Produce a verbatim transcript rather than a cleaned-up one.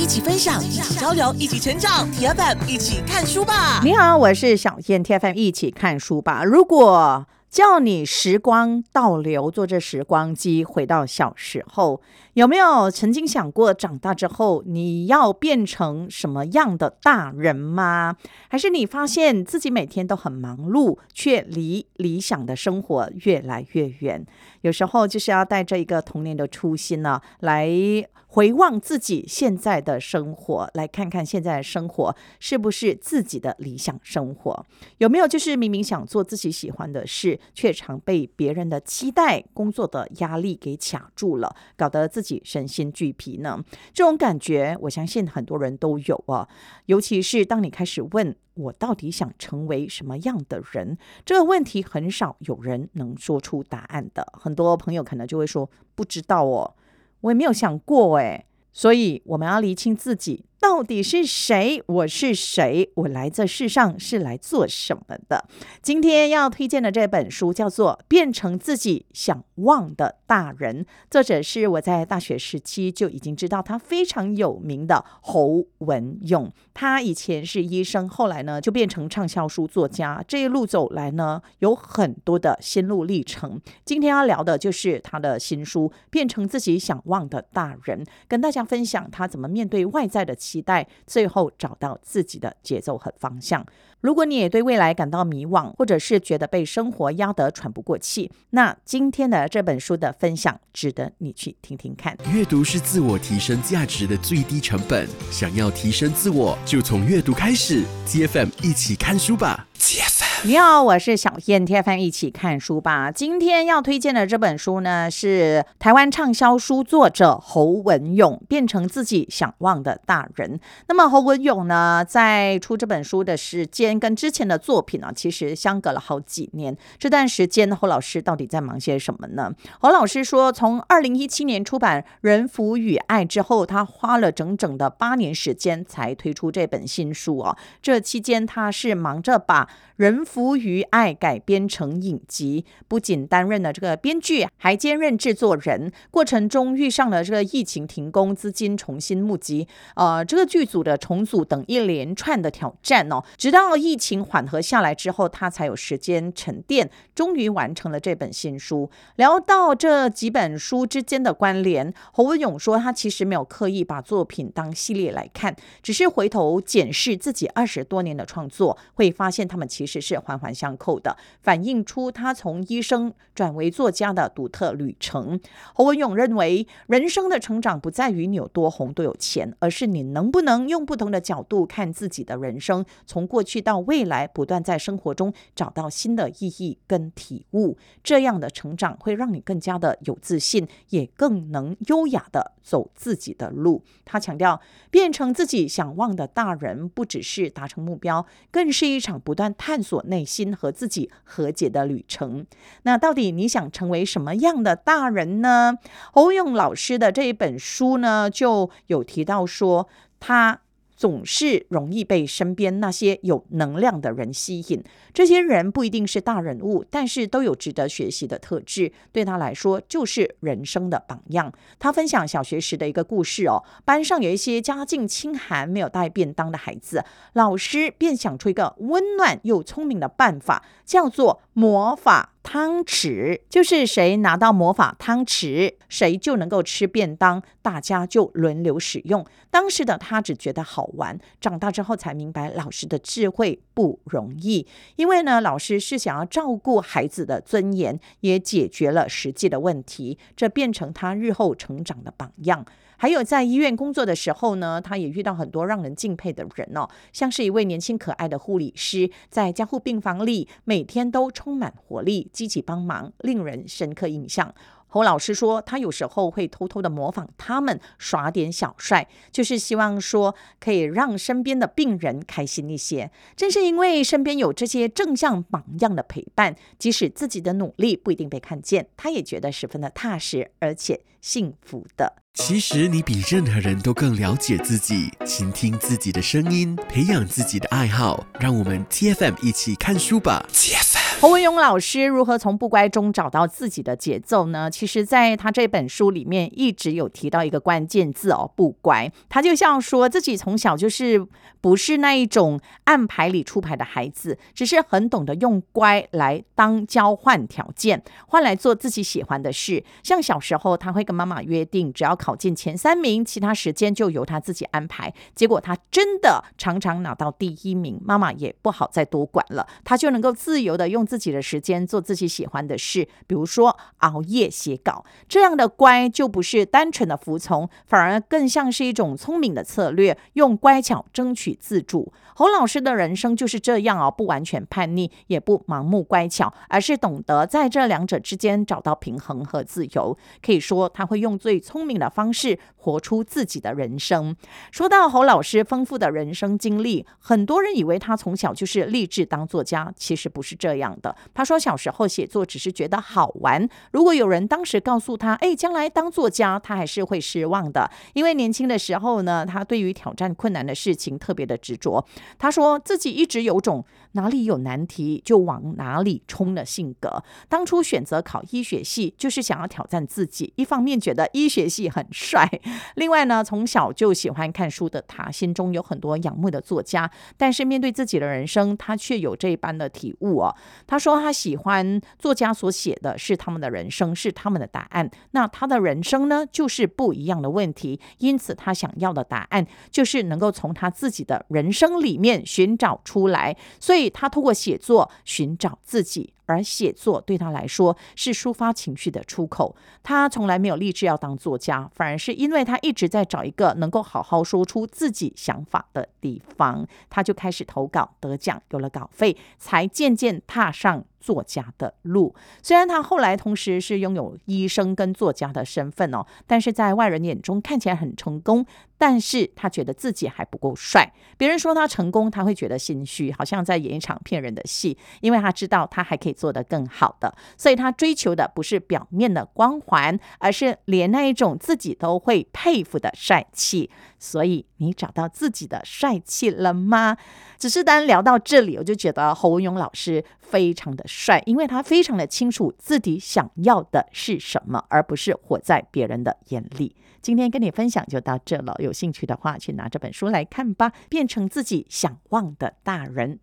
起分享，一起交流，一起成长。T F M 一起看书吧。 你好，我是小燕。T F M 一起看书吧。如果叫你时光倒流，坐着时光机回到小时候，有没有曾经想过长大之后你要变成什么样的大人吗？还是你发现自己每天都很忙碌，却离理想的生活越来越远？有时候就是要带着一个童年的初心呢，来回望自己现在的生活，来看看现在的生活是不是自己的理想生活。有没有就是明明想做自己喜欢的事，却常被别人的期待、工作的压力给卡住了，搞得自己身心俱疲呢？这种感觉我相信很多人都有啊，尤其是当你开始问我到底想成为什么样的人，这个问题很少有人能说出答案的。很多朋友可能就会说不知道哦，我也没有想过诶。所以我们要厘清自己到底是谁，我是谁，我来这世上是来做什么的。今天要推荐的这本书叫做《变成自己想望的大人》，作者是我在大学时期就已经知道他非常有名的侯文勇。他以前是医生，后来呢就变成畅销书作家，这一路走来呢有很多的心路历程。今天要聊的就是他的新书《变成自己想望的大人》，跟大家分享他怎么面对外在的期待，最后找到自己的节奏和方向。如果你也对未来感到迷惘，或者是觉得被生活压得喘不过气，那今天的这本书的分享值得你去听听看。 阅读是自我提升价值的最低成本，想要提升自我，就从阅读开始。T F M 一起看书吧。T F M 你好，我是小燕。 T F M 一起看书吧。今天要推荐的这本书呢，是台湾畅销书作者侯文勇变成自己想望的大人。那么侯文勇呢，在出这本书的时间跟之前的作品啊，其实相隔了好几年。这段时间侯老师到底在忙些什么呢？侯老师说，从二零一七年出版《人福与爱》之后，他花了整整的八年时间才推出这本新书哦。这期间他是忙着把《人福与爱》改编成影集，不仅担任了这个编剧，还兼任制作人。过程中遇上了这个疫情停工、资金重新募集、呃，这个剧组的重组等一连串的挑战哦。直到疫情缓和下来之后，他才有时间沉淀，终于完成了这本新书。聊到这几本书之间的关联，侯文勇说，他其实没有刻意把作品当系列来看，只是回头检视自己二十多年的创作，会发现他们其实是环环相扣的，反映出他从医生转为作家的独特旅程。侯文勇认为，人生的成长不在于你有多红多有钱，而是你能不能用不同的角度看自己的人生，从过去到未来，不断在生活中找到新的意义跟体悟。这样的成长会让你更加的有自信，也更能优雅的走自己的路。他强调，变成自己想望的大人，不只是达成目标，更是一场不断探索内心和自己和解的旅程。那到底你想成为什么样的大人呢？侯文勇老师的这一本书呢，就有提到说，他总是容易被身边那些有能量的人吸引。这些人不一定是大人物，但是都有值得学习的特质，对他来说就是人生的榜样。他分享小学时的一个故事哦，班上有一些家境清寒、没有带便当的孩子，老师便想出一个温暖又聪明的办法，叫做魔法汤匙，就是谁拿到魔法汤匙，谁就能够吃便当，大家就轮流使用。当时的他只觉得好玩，长大之后才明白老师的智慧不容易。因为呢，老师是想要照顾孩子的尊严，也解决了实际的问题，这变成他日后成长的榜样。还有在医院工作的时候呢，他也遇到很多让人敬佩的人哦，像是一位年轻可爱的护理师，在加护病房里每天都充满活力，积极帮忙，令人深刻印象。侯老师说，他有时候会偷偷的模仿他们，耍点小帅，就是希望说可以让身边的病人开心一些。正是因为身边有这些正向榜样的陪伴，即使自己的努力不一定被看见，他也觉得十分的踏实，而且幸福的。 其实你比任何人都更了解自己，倾听自己的声音，培养自己的爱好。让我们 T F M 一起看书吧。T F M 侯文勇老师如何从不乖中找到自己的节奏呢？其实在他这本书里面一直有提到一个关键字哦，不乖。他就像说自己从小就是不是那一种按牌理出牌的孩子，只是很懂得用乖来当交换条件，换来做自己喜欢的事。像小时候他会跟妈妈约定，只要考进前三名，其他时间就由他自己安排。结果他真的常常拿到第一名，妈妈也不好再多管了，他就能够自由的用自己的时间做自己喜欢的事，比如说熬夜写稿。这样的乖就不是单纯的服从，反而更像是一种聪明的策略，用乖巧争取自主。侯老师的人生就是这样哦，不完全叛逆，也不盲目乖巧，而是懂得在这两者之间找到平衡和自由。可以说他会用最聪明的方式活出自己的人生。说到侯老师丰富的人生经历，很多人以为他从小就是立志当作家，其实不是这样的。他说小时候写作只是觉得好玩，如果有人当时告诉他哎，将来当作家，他还是会失望的。因为年轻的时候呢，他对于挑战困难的事情特别的执着。他说自己一直有种哪里有难题就往哪里冲的性格。当初选择考医学系就是想要挑战自己，一方面觉得医学系很帅，另外呢，从小就喜欢看书的他心中有很多仰慕的作家，但是面对自己的人生，他却有这一般的体悟哦。他说他喜欢作家所写的是他们的人生，是他们的答案，那他的人生呢，就是不一样的问题，因此他想要的答案就是能够从他自己的人生里面寻找出来，所以他透过写作寻找自己，而写作对他来说是抒发情绪的出口。他从来没有立志要当作家，反而是因为他一直在找一个能够好好说出自己想法的地方，他就开始投稿得奖，有了稿费，才渐渐踏上作家的路。虽然他后来同时是拥有医生跟作家的身份哦，但是在外人眼中看起来很成功，但是他觉得自己还不够帅。别人说他成功，他会觉得心虚，好像在演一场骗人的戏，因为他知道他还可以做得更好的，所以他追求的不是表面的光环，而是连那一种自己都会佩服的帅气。所以你找到自己的帅气了吗？只是单聊到这里，我就觉得侯文勇老师非常的帅，因为他非常的清楚自己想要的是什么，而不是活在别人的眼里。今天跟你分享就到这了，有兴趣的话去拿这本书来看吧，变成自己想望的大人。